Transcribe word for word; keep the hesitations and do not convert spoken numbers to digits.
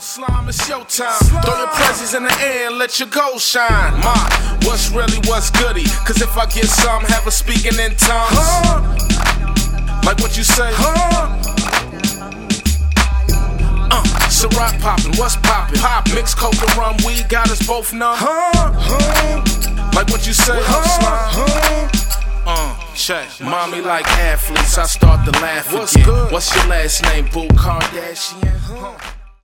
Slime, it's your time. Throw your presents in the air and let your gold shine. Ma, what's really what's goody? Cause if I get some, have a speaking in tongues. Huh? Like what you say? Huh? Uh, Ciroc poppin', what's poppin'? Pop, mix coke and rum, weed got us both numb. Huh? Huh? Like what you say? Huh? Huh? Uh, check. Mommy like athletes, I start to laugh again. What's good? What's your last name, Boo Kardashian? Huh?